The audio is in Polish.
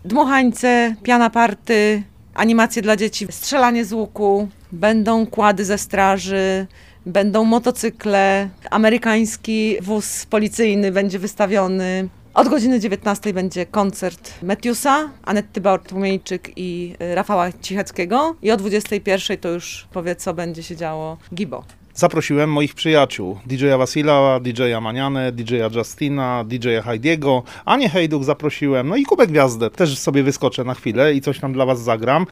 dmuchańce, piana party, animacje dla dzieci, strzelanie z łuku, będą kłady ze straży, będą motocykle, amerykański wóz policyjny będzie wystawiony. Od godziny 19 będzie koncert Metiusa, Anetty Bartłomiejczyk i Rafała Cicheckiego i o 21 to już powie, co będzie się działo Gibo. Zaprosiłem moich przyjaciół, DJ-a Wasila, DJ-a Manianę, DJ-a Justina, DJ-a Heidiego, Anię Hejduk zaprosiłem, no i Kubę Gwiazdę. Też sobie wyskoczę na chwilę i coś tam dla was zagram.